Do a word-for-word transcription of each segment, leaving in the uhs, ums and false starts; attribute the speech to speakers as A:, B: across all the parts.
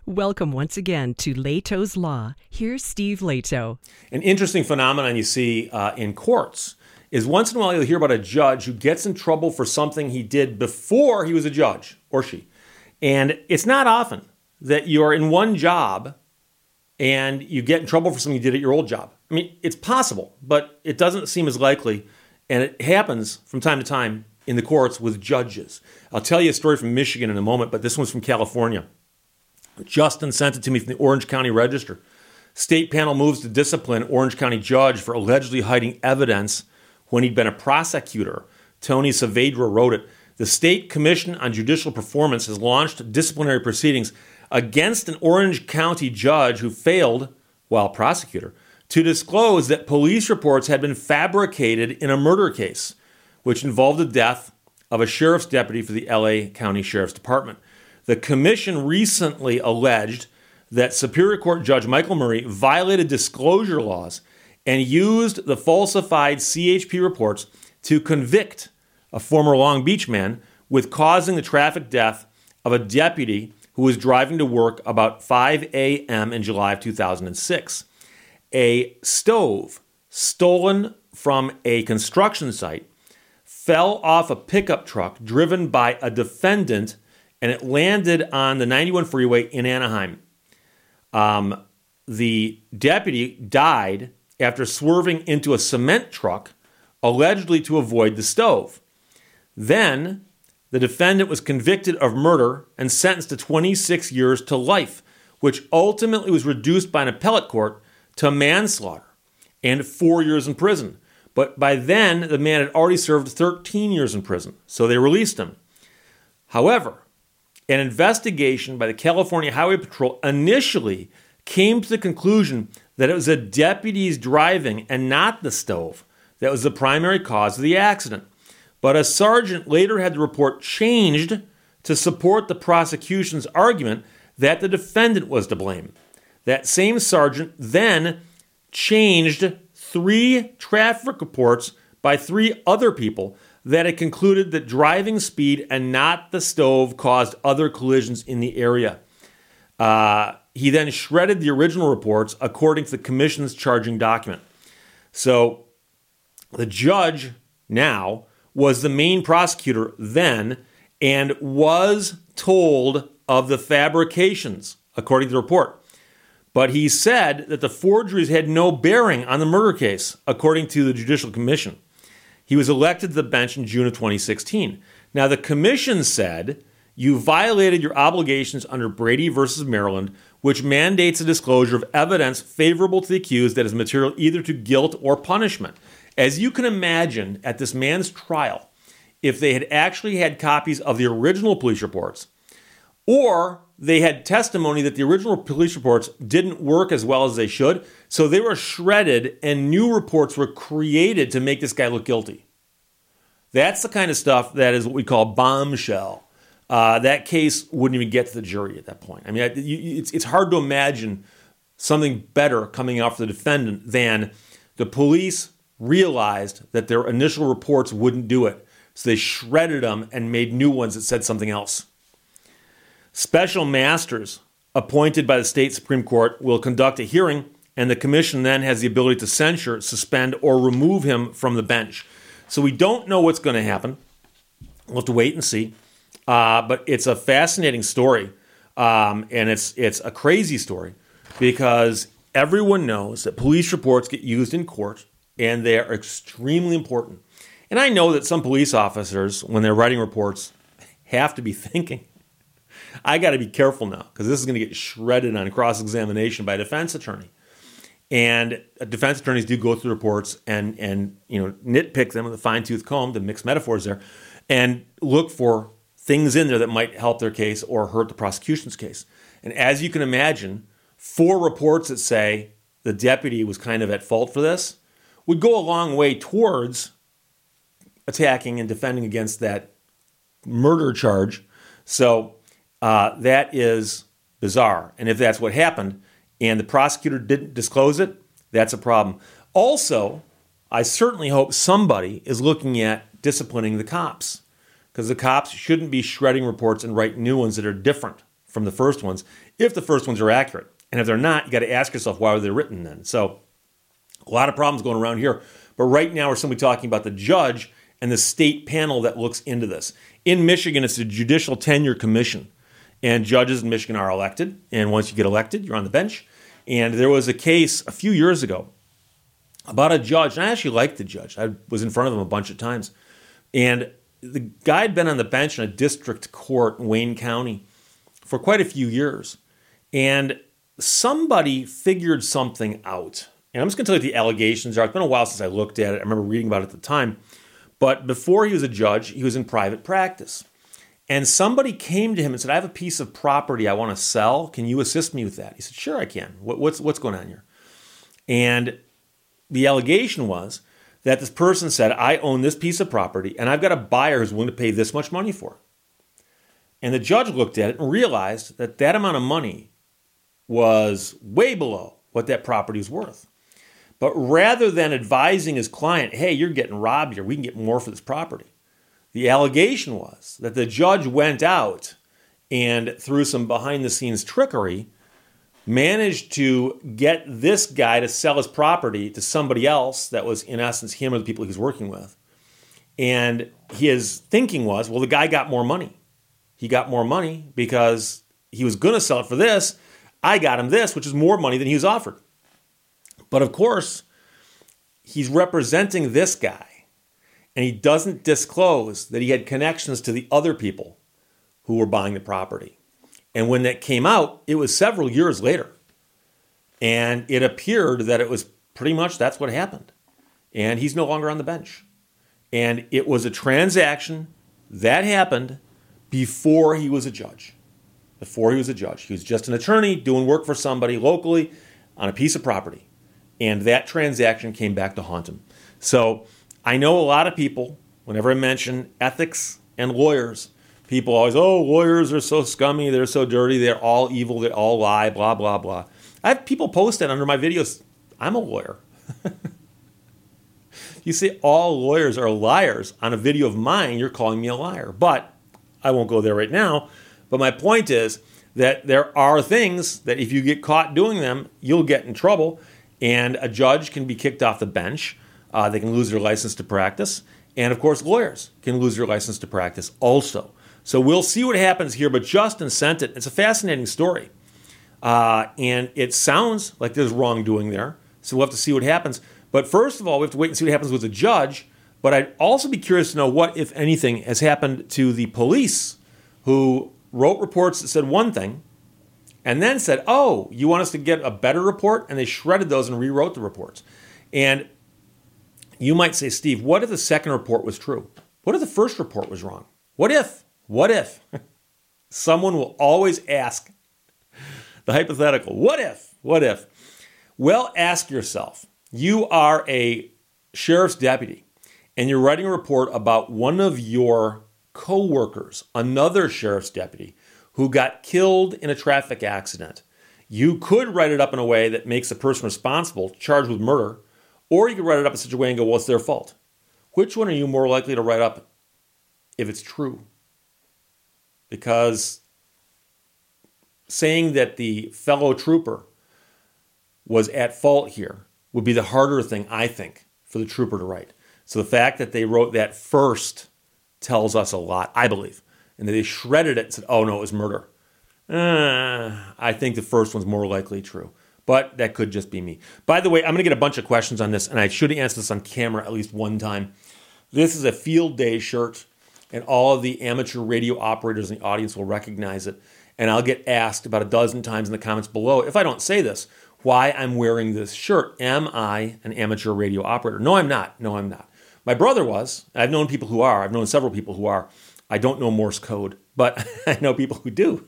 A: Welcome once again to Leto's Law. Here's Steve Leto.
B: An interesting phenomenon you see uh, in courts is once in a while you'll hear about a judge who gets in trouble for something he did before he was a judge, or she. And it's not often that you're in one job and you get in trouble for something you did at your old job. I mean, it's possible, but it doesn't seem as likely. And it happens from time to time in the courts with judges. I'll tell you a story from Michigan in a moment, but this one's from California. Justin sent it to me from the Orange County Register. State panel moves to discipline Orange County judge for allegedly hiding evidence when he'd been a prosecutor. Tony Saavedra wrote it. The State Commission on Judicial Performance has launched disciplinary proceedings against an Orange County judge who failed, while prosecutor, to disclose that police reports had been fabricated in a murder case, which involved the death of a sheriff's deputy for the L A County Sheriff's Department. The commission recently alleged that Superior Court Judge Michael Murray violated disclosure laws and used the falsified C H P reports to convict a former Long Beach man with causing the traffic death of a deputy who was driving to work about five a.m. in July of two thousand six. A stove stolen from a construction site fell off a pickup truck driven by a defendant, and it landed on the ninety-one freeway in Anaheim. Um, the deputy died after swerving into a cement truck, allegedly to avoid the stove. Then, the defendant was convicted of murder and sentenced to twenty-six years to life, which ultimately was reduced by an appellate court to manslaughter and four years in prison. But by then, the man had already served thirteen years in prison, so they released him. However, an investigation by the California Highway Patrol initially came to the conclusion that it was a deputy's driving and not the stove that was the primary cause of the accident. But a sergeant later had the report changed to support the prosecution's argument that the defendant was to blame. That same sergeant then changed three traffic reports by three other people that had concluded that driving speed and not the stove caused other collisions in the area. Uh, he then shredded the original reports according to the commission's charging document. So the judge now was the main prosecutor then and was told of the fabrications, according to the report. But he said that the forgeries had no bearing on the murder case, according to the Judicial Commission. He was elected to the bench in June of twenty sixteen. Now, the commission said, you violated your obligations under Brady versus Maryland, which mandates a disclosure of evidence favorable to the accused that is material either to guilt or punishment. As you can imagine, at this man's trial, if they had actually had copies of the original police reports, or they had testimony that the original police reports didn't work as well as they should, so they were shredded and new reports were created to make this guy look guilty. That's the kind of stuff that is what we call bombshell. Uh, that case wouldn't even get to the jury at that point. I mean, it's, it's hard to imagine something better coming out for the defendant than the police realized that their initial reports wouldn't do it, so they shredded them and made new ones that said something else. Special masters appointed by the state Supreme Court will conduct a hearing, and the commission then has the ability to censure, suspend, or remove him from the bench. So we don't know what's going to happen. We'll have to wait and see. Uh, but it's a fascinating story, um, and it's it's a crazy story because everyone knows that police reports get used in court, and they are extremely important. And I know that some police officers, when they're writing reports, have to be thinking, I got to be careful now because this is going to get shredded on cross-examination by a defense attorney. And defense attorneys do go through reports and, and you know nitpick them with a fine-tooth comb, to mix metaphors there, and look for things in there that might help their case or hurt the prosecution's case. And as you can imagine, four reports that say the deputy was kind of at fault for this would go a long way towards attacking and defending against that murder charge. So uh, that is bizarre. And if that's what happened and the prosecutor didn't disclose it, that's a problem. Also, I certainly hope somebody is looking at disciplining the cops, because the cops shouldn't be shredding reports and writing new ones that are different from the first ones, if the first ones are accurate. And if they're not, you got to ask yourself, why were they written then? So a lot of problems going around here. But right now we're simply talking about the judge and the state panel that looks into this. In Michigan, it's a judicial tenure commission. And judges in Michigan are elected. And once you get elected, you're on the bench. And there was a case a few years ago about a judge. And I actually liked the judge. I was in front of him a bunch of times. And the guy had been on the bench in a district court in Wayne County for quite a few years. And somebody figured something out. And I'm just going to tell you what the allegations are. It's been a while since I looked at it. I remember reading about it at the time. But before he was a judge, he was in private practice. And somebody came to him and said, I have a piece of property I want to sell. Can you assist me with that? He said, sure, I can. What, what's, what's going on here? And the allegation was that this person said, I own this piece of property, and I've got a buyer who's willing to pay this much money for it. And the judge looked at it and realized that that amount of money was way below what that property is worth. But rather than advising his client, hey, you're getting robbed here, we can get more for this property, the allegation was that the judge went out and, through some behind-the-scenes trickery, managed to get this guy to sell his property to somebody else that was, in essence, him or the people he was working with. And his thinking was, well, the guy got more money. He got more money because he was going to sell it for this. I got him this, which is more money than he was offered. But of course, he's representing this guy, and he doesn't disclose that he had connections to the other people who were buying the property. And when that came out, it was several years later. And it appeared that it was pretty much that's what happened. And he's no longer on the bench. And it was a transaction that happened before he was a judge. Before he was a judge. He was just an attorney doing work for somebody locally on a piece of property. And that transaction came back to haunt him. So I know a lot of people, whenever I mention ethics and lawyers, people always, oh, lawyers are so scummy, they're so dirty, they're all evil, they all lie, blah, blah, blah. I have people post that under my videos. I'm a lawyer. You say all lawyers are liars on a video of mine, you're calling me a liar. But I won't go there right now. But my point is that there are things that if you get caught doing them, you'll get in trouble. And a judge can be kicked off the bench. Uh, they can lose their license to practice. And, of course, lawyers can lose their license to practice also. So we'll see what happens here. But Justin sent it. It's a fascinating story. Uh, and it sounds like there's wrongdoing there. So we'll have to see what happens. But first of all, we have to wait and see what happens with the judge. But I'd also be curious to know what, if anything, has happened to the police who wrote reports that said one thing and then said, oh, you want us to get a better report? And they shredded those and rewrote the reports. And you might say, Steve, what if the second report was true? What if the first report was wrong? What if? What if? Someone will always ask the hypothetical. What if? What if? Well, ask yourself. You are a sheriff's deputy, and you're writing a report about one of your co-workers, another sheriff's deputy, who got killed in a traffic accident. You could write it up in a way that makes the person responsible charged with murder, or you could write it up in such a way and go, well, it's their fault. Which one are you more likely to write up if it's true? Because saying that the fellow trooper was at fault here would be the harder thing, I think, for the trooper to write. So the fact that they wrote that first tells us a lot, I believe. And they shredded it and said, oh, no, it was murder. Uh, I think the first one's more likely true. But that could just be me. By the way, I'm going to get a bunch of questions on this, and I should answer this on camera at least one time. This is a Field Day shirt, and all of the amateur radio operators in the audience will recognize it. And I'll get asked about a dozen times in the comments below, if I don't say this, why I'm wearing this shirt. Am I an amateur radio operator? No, I'm not. No, I'm not. My brother was. I've known people who are. I've known several people who are. I don't know Morse code, but I know people who do.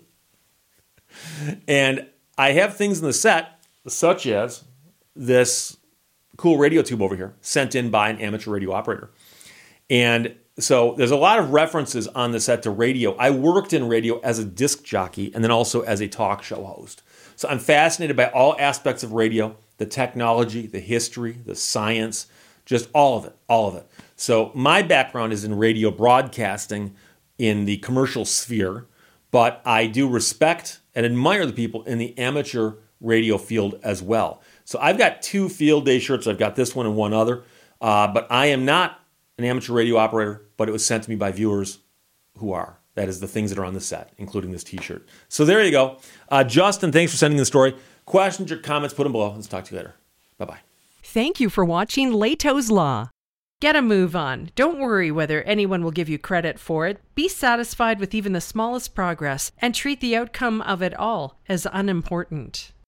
B: And I have things in the set, such as this cool radio tube over here, sent in by an amateur radio operator. And so there's a lot of references on the set to radio. I worked in radio as a disc jockey and then also as a talk show host. So I'm fascinated by all aspects of radio, the technology, the history, the science, just all of it, all of it. So my background is in radio broadcasting in the commercial sphere, but I do respect and admire the people in the amateur radio field as well. So I've got two field day shirts. I've got this one and one other, uh, but I am not an amateur radio operator, but it was sent to me by viewers who are. That is the things that are on the set, including this t-shirt. So there you go. Uh, Justin, thanks for sending the story. Questions or comments, put them below. Let's talk to you later. Bye-bye.
A: Thank you for watching Leto's Law. Get a move on. Don't worry whether anyone will give you credit for it. Be satisfied with even the smallest progress and treat the outcome of it all as unimportant.